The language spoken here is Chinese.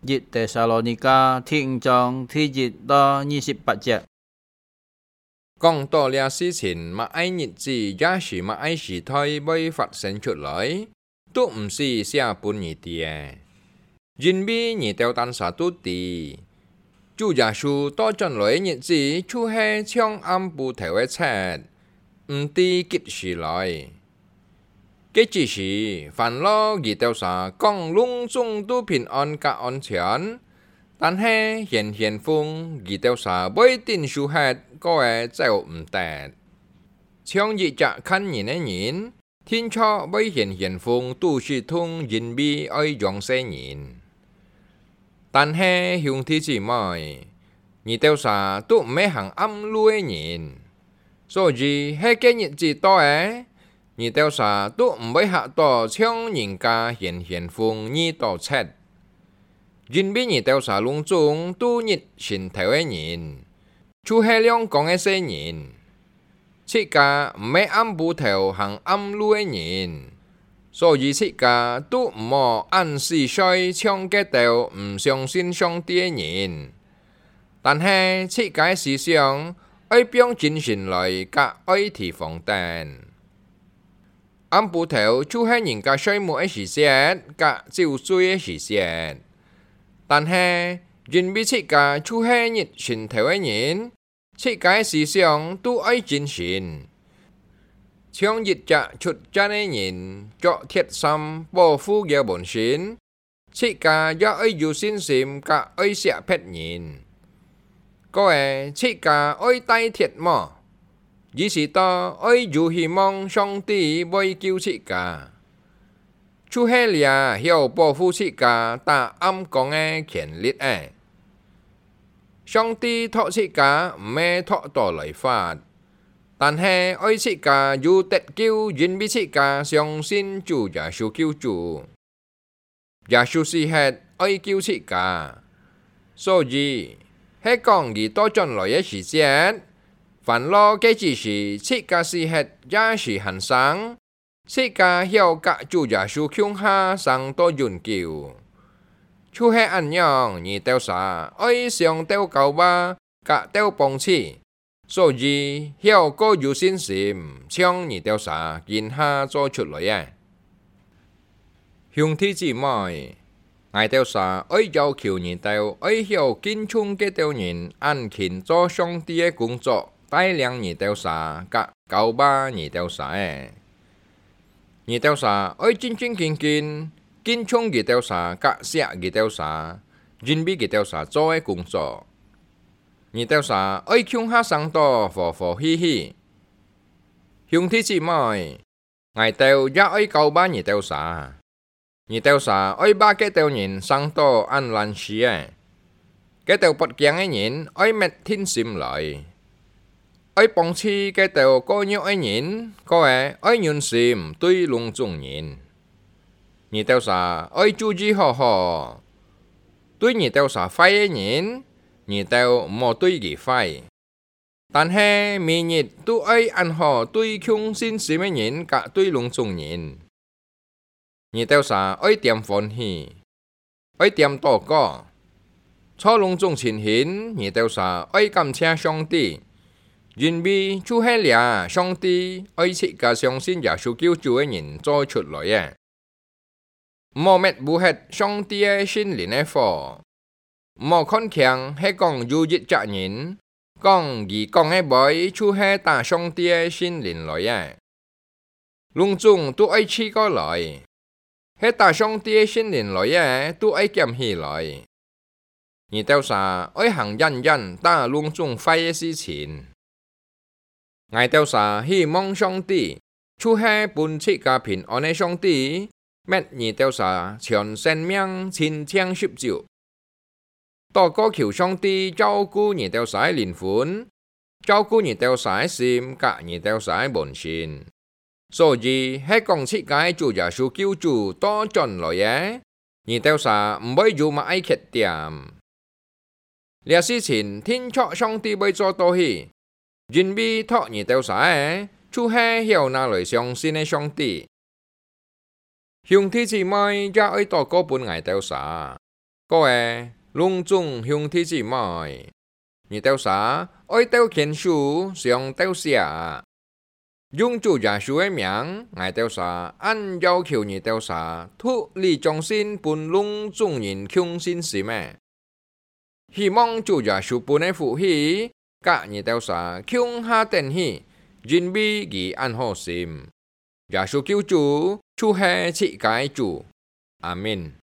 一帖撒羅尼迦聽章第1到28節。 講到了事情，乜嘢日子也是乜嘢時態會發生出來，都唔是寫本日啲。因為你掉單殺都啲，主耶穌到將來日子，就係搶暗部頭嘅切，唔啲結時來。這只是煩惱而掉殺，講隆重都平安及安全，但係現風而掉殺，每定數係個嘅就唔得。像日只看人嘅人，天初每現風都是通人為愛用些人，但係兄弟姊妹，而掉殺都唔係行暗路嘅人，所以喺個日子多嘅。而掉殺都唔會嚇到搶人家現風而到切，因為而掉殺隆重都熱心頭嘅人，就係兩講嘅些人，切家唔係暗部頭行暗路嘅人，所以切家都唔好按時衰搶嘅頭唔相信上帝嘅人，但係切家思想愛表精神來甲愛提防彈。暗部頭就係人家衰無嘅時節，甲照水嘅時節，但係因為切家就係熱心頭嘅人，切家嘅思想都愛精神，像日只出家嘅人作鐵心保護嘅本身，切家也愛有信心甲愛錫別人，個係切家愛帶鐵麼？意識到愛有希望上帝會救切家，就係了要保護切家打暗講嘅權利誒。上帝託切家唔係託到來法，但係愛切家有得救，因為切家相信主耶穌救主，耶穌是係愛救切家，所以係講而到將來嘅時節。煩惱嘅只是切家是係也是很生，切家要甲主耶穌強下生到永久，就係咁樣而掉殺愛上掉狗吧，甲掉幫持，所以要個有信心，將而掉殺見下做出來啊！兄弟姊妹，愛掉殺愛要求而掉，愛要堅強嘅掉人，安勤做上帝嘅工作。帶領而掉殺，甲狗巴而掉殺誒，而掉殺愛真真堅堅，堅強而掉殺，甲錫而掉殺，認為而掉殺做嘅工作，而掉殺愛強下生到和和喜喜，兄弟姊妹，愛掉也愛狗巴而掉殺，而掉殺愛把嘅掉人生到安樂死誒，嘅掉不敬嘅人愛滅天心來。愛幫持嘅道個約嘅人，個係愛用心對隆重人。而掉殺愛注意好好，對而掉殺壞嘅人，而掉唔好對佢壞。但係每日都愛安好對強信心嘅人，甲對隆重人。而掉殺愛點歡喜，愛點禱告，錯隆重情形，而掉殺愛感謝上帝。因為就係了上帝愛切家相信耶穌救主嘅人做出來嘅，唔好滅無hết上帝嘅聖靈嘅火，唔好看強係講有一隻人講而講嘅話，就係打上帝嘅聖靈來嘅，隆重都愛起過來，係打上帝嘅聖靈來嘅都愛減起來，而掉殺愛行人人打隆重壞嘅事情。愛掉殺希望上帝，就係本切家平安嘅上帝，滅而掉殺全生命親情十足，禱告求上帝照顧而掉殺嘅靈魂，照顧而掉殺嘅心，甲而掉殺嘅本性。所以喺講切家主耶穌救主到將來嘅，而掉殺唔會有乜嘢缺點。呢事情天初上帝會做到去。因為託而掉殺嘅，就係要拿來相信嘅上帝。兄弟姊妹也愛禱告本愛掉殺， 各位隆重兄弟姊妹，你到啥愛到虔書上到下，用主耶穌嘅名，我到啥按要求你到啥，脱離忠心本隆重人強心事咩？希望主耶穌本嘅福氣，甲你到啥強下定氣，人比佢安好心。耶穌救主，主係世界主，阿們。